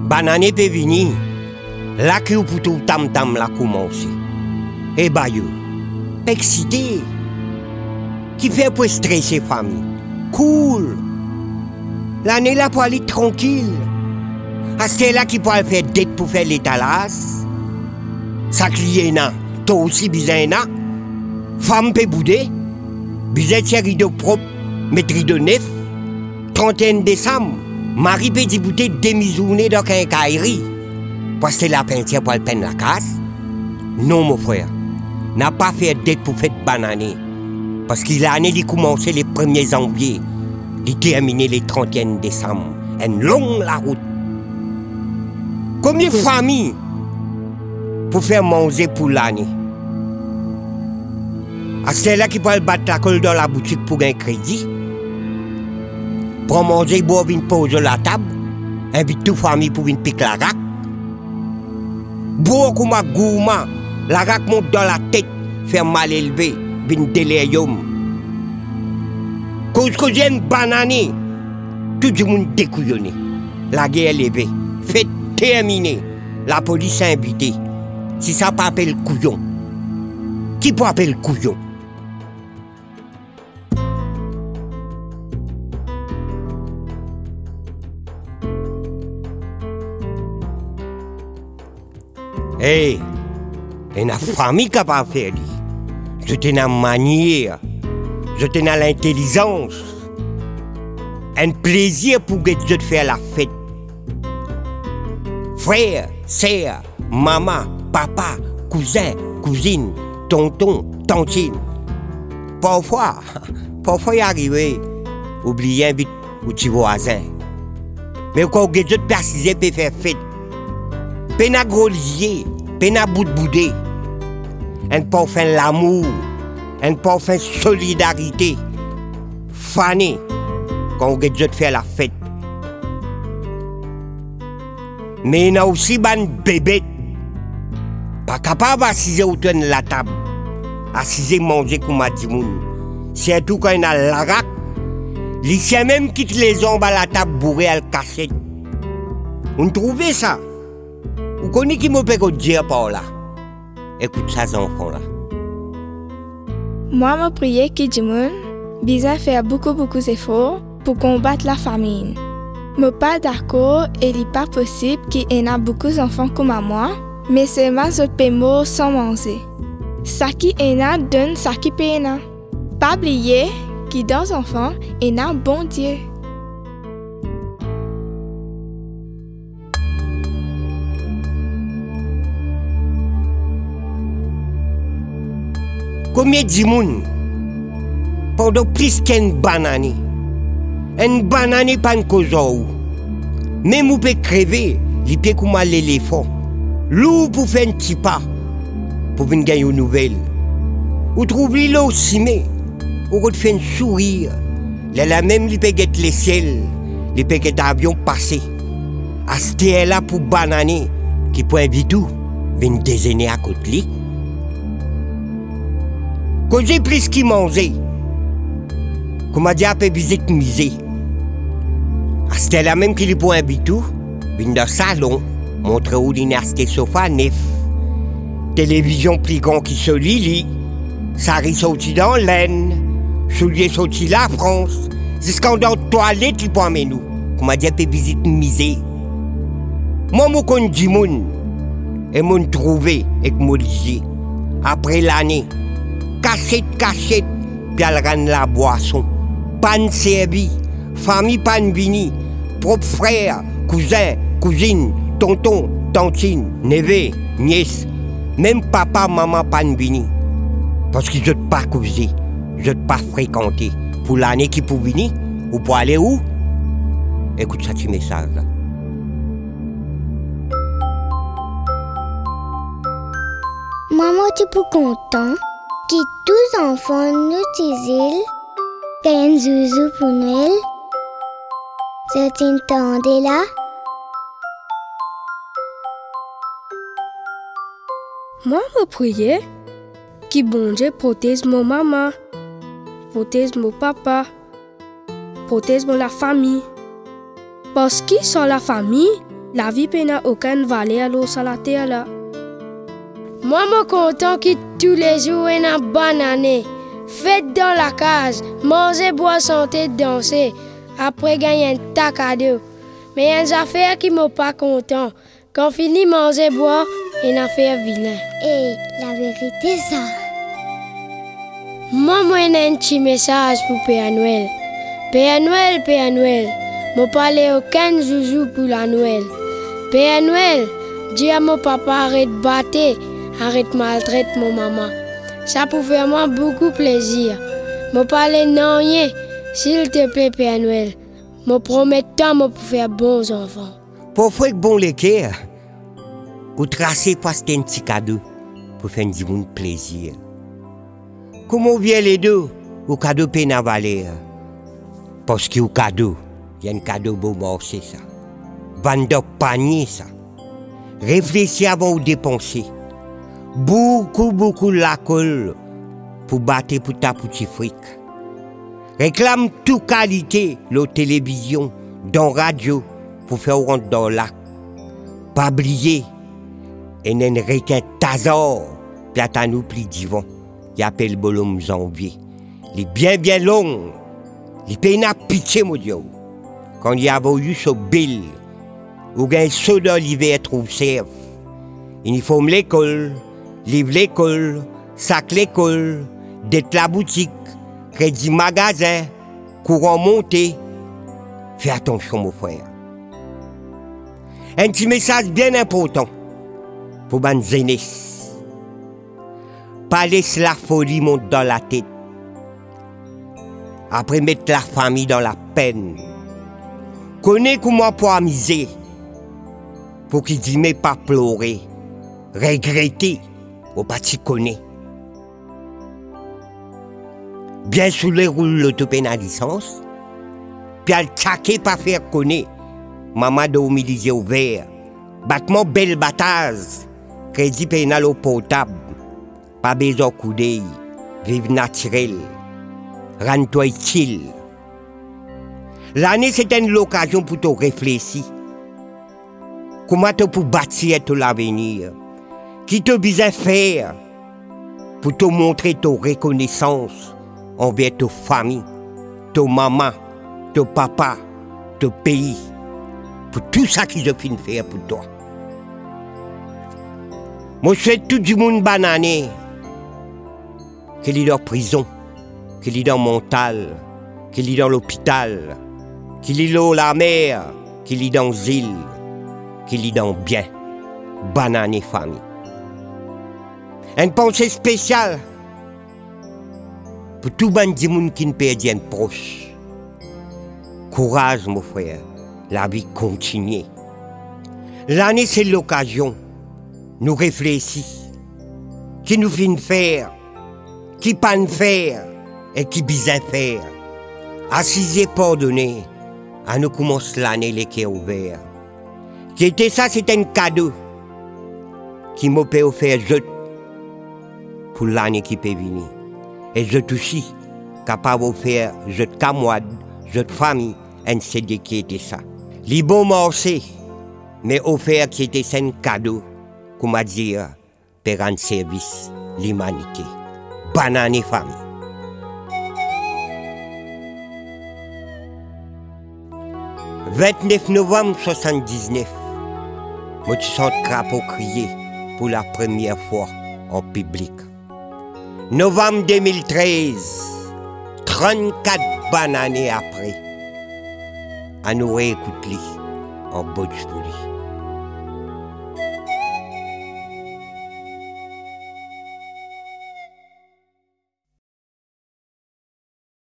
banane peut venir. Là que pour tout tam-tam la commencer. Et bah yo, excité. Qui fait pour stresser famille. Cool. L'année là pour aller tranquille. À ce là qui peut faire dette pour faire l'étalage. Ça client toi aussi bizarre na. Femme peut bouder. Bizarre rideau propre, mettre rideau neuf. 31 décembre, Marie peut débouter demi-journée dans un caillerie. Parce que la peinture pour le peine la casse. Non mon frère, n'a pas fait dette pour faire banane. Parce que l'année il commençait le 1er janvier. Il terminait le 31 décembre. Une longue la route. Combien de familles pour faire manger pour l'année? À celle-là qui peut battre la colle dans la boutique pour un crédit. Pour manger, boire, une pause la table. Invite toute famille pour une pique la raque. Boire comme un gourmand. La raque monte dans la tête. Faire mal élevé. Bin délirium. Cause que j'ai une banane. Tout le monde découillonné. La guerre est levée. Fête terminée. La police a invité. Si ça pas appelle couillon. Qui peut appeler couillon? Hey, une famille capable de faire. Je tenais la manière, je tenais l'intelligence. Un plaisir pour que je faire la fête. Frère, sœur, maman, papa, cousin, cousine, tonton, tantine. Parfois, il arrive, oublier vite ou petit voisin. Mais quand je te précise, peut faire fête. Pena grolier, pena boudé. Un parfum l'amour, un parfum solidarité. Fané, quand je te fais la fête. Mais il y a aussi des bébés. Pas capable d'assiser autour de la table. Assiser manger comme a dit moun. Surtout quand il y a la raque. L'issue même quitte les ombres à la table bourrée à la cachette. On trouve ça? Vous connaissez qui me peut dire par là? Écoute ça, enfants là. Moi, je prie que Jimoun besoin faire beaucoup d'efforts pour combattre la famine. Je ne suis pas d'accord et il n'est pas possible qu'il y ait beaucoup d'enfants comme moi, mais seulement je peux mourir sans manger. Ça qui est là donne ça qui peut là. Pas oublier que dans les enfants, il y a un bon Dieu. Combien de monde pendant plus qu'une banane? Une banane pas une cause ou. Même vous pouvez crever, il peut comme l'éléphant. L'eau pour faire un petit pas, pour venir gagner une nouvelle. Vous trouvez l'eau aussi, mais vous pouvez faire un sourire. Là même, il peut guetter les ciels, il peut guetter l'avion passé. À ce là pour banane, qui peut inviter venir déjeuner à côté de lui. Quand j'ai plus qui manger, comme a dit, après visite musée. C'était la même qu'il peut inviter, vient dans le salon, montrer où il y a acheté sofa neuf, télévision plus grand qui se lit, sari sorti dans laine, souliers sorti la France, jusqu'en dans la toilette il peut amener nous, comme a dit, après visite musée. Moi, je connais du monde, et je trouvé avec mon ligier. Après l'année, cachette, puis elle rend la boisson. Pan servi, famille pan vini, propre frère, cousin, cousine, tonton, tantine, neveu, nièce, même papa, maman pan vini. Parce qu'ils ne pas causé, je ne pas fréquenté. Pour l'année qui pour venir, ou pour aller où? Écoute ça, petit message là. Maman, tu es content que tous les enfants nous disent gagnent zouzou pour Noël. Je t'entendais là. Moi, je priais que bon Dieu protège mon maman, protège mon papa, protège la famille. Parce que sans la famille, La vie n'a aucune valeur sur la terre là. Moi, je suis content que tous les jours, une bonne année. Faites dans la case, manger, boire, santé, danser. Après, gagner un tas cadeau. Mais il y a des affaires qui ne sont pas content. Quand fini manger, boire, il y a une affaire vilaine. Et la vérité, ça. Moi, j'ai un petit message pour Père Noël. Père Noël, Père Noël. Je parle aucun joujou pour la Noël. Père Noël, dis à mon papa arrête de battre, arrête de maltraiter mon maman. Ça pour faire moi beaucoup plaisir. Je parle non rien, s'il te plaît Père Noël. Je promets tant pour faire bons enfants. Pour faire bon les cœurs, ou tracer parce que c'est un petit cadeau pour faire du monde plaisir. Comment vient les deux, au cadeau peine à valer? Parce que au cadeau, il y a un cadeau beau marché ça. Vendre panier ça. Réfléchis avant de dépenser. Beaucoup la colle pour battre pour ta petite fric. Réclame toute qualité, la télévision, dans la radio, pour faire rentrer dans le lac. Pas oublier, et une requête tazor, puis à nous plus divan. Il appelle le bolom janvier. Il est bien long. Il peine à pitié, mon Dieu. Quand il y a eu ce bill, ou un saut dans l'hiver trouve serve. Uniforme l'école, livre l'école, sac l'école, dette la boutique, crédit magasin, courant monté. Fais attention, mon frère. Un petit message bien important pour ma jeunesse. Pas laisser la folie monter dans la tête. Après mettre la famille dans la peine. Connais comment pour amuser. Pour qu'il dise mais pas pleurer. Regretter. Ou pas t'y connaître. Bien sous les roules l'autopénalisance. Puis elle tchaquer pas faire connaître. Maman doit humiliser au vert. Battement belle bataille. Crédit pénal au portable. Pas besoin de coup d'œil. Vive naturel. Rends-toi utile. L'année, c'est une occasion pour te réfléchir. Comment tu peux bâtir ton avenir? Qui te besoin faire pour te montrer ta reconnaissance envers ta famille, ta maman, ta papa, ton pays, pour tout ça qu'ils ont pu faire pour toi. Moi, je souhaite tout le monde bonne année, qu'il est dans la prison, qu'il est dans le mental, qu'il est dans l'hôpital, qu'il est dans la mer, qu'il est dans l'île, qu'il est dans le bien. Bonne année, famille. Une pensée spéciale pour tout le monde qui ne perd un proche. Courage, mon frère. La vie continue. L'année, c'est l'occasion. Nous réfléchir. Qui nous vient faire, qui pas faire et qui bien faire. Assisez, pardonnez. À nous commence l'année les cœurs ouverts. Qui était ça, c'est un cadeau qui m'a fait offrir je pour l'année qui peut venir. Et je aussi capable de faire je de camarade, je de famille, un CD qui était ça. Les bons marchés, mais offert qui était un cadeau, comment dire, pour rendre service l'humanité. Bonne année, famille. « 29 novembre 1979, je me sens crapaud crier pour la première fois en public. Novembre 2013, 34 bonnes années après, à nous réécouter en Bojpuri.